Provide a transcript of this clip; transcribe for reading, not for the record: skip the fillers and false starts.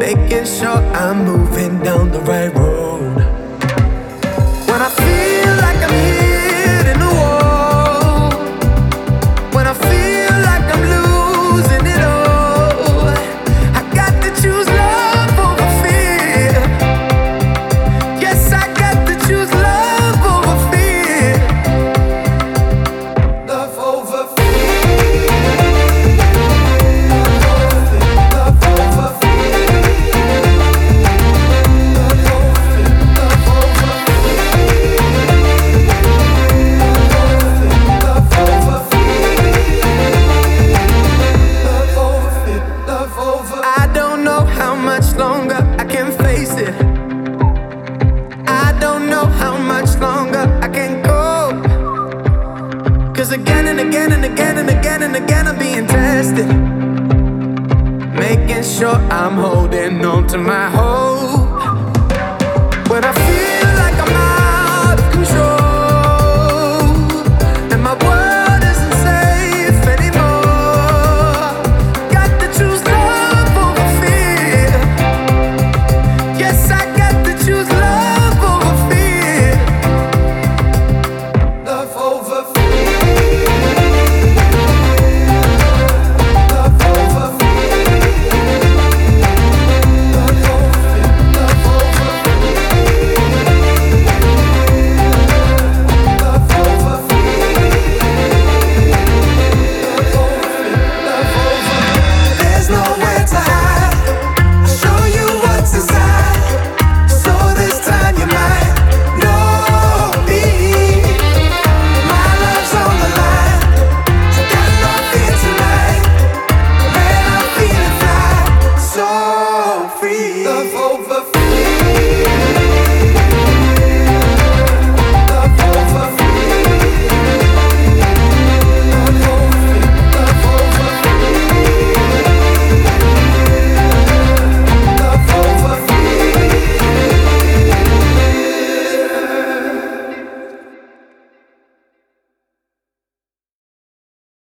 making sure I'm moving down the right road. When I feel like I'm hitting the wall, when I feel like I'm losing it all, I got to choose love over fear. Yes, I got to choose love over fear. Love over fear. Love over fear. Love over I don't know how much longer I can face it. I don't know how much longer I can go. 'Cause again and again and again and again and again I'm being tested, making sure I'm holding on to my hope.